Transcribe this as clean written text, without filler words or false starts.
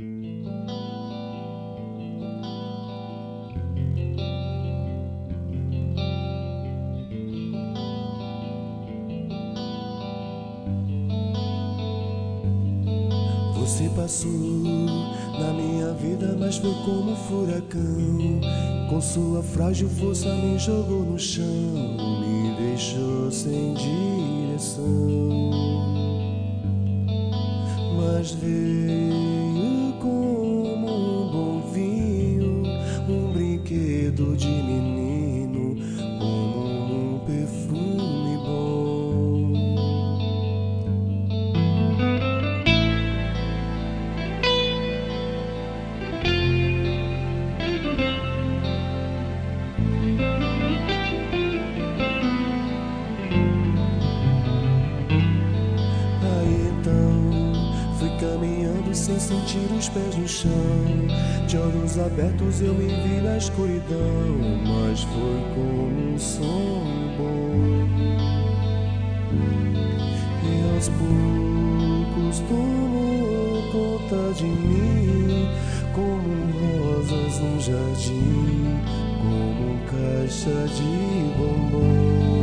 Você passou na minha vida, mas foi como um furacão. Com sua frágil força me jogou no chão, me deixou sem direção. Mas veio como um bom vinho, um brinquedo de menino, como um perfume bom. Caminhando sem sentir os pés no chão, de olhos abertos eu me vi na escuridão, mas foi como um sonho bom. E aos poucos tomou conta de mim, como rosas num jardim, como caixa de bombom.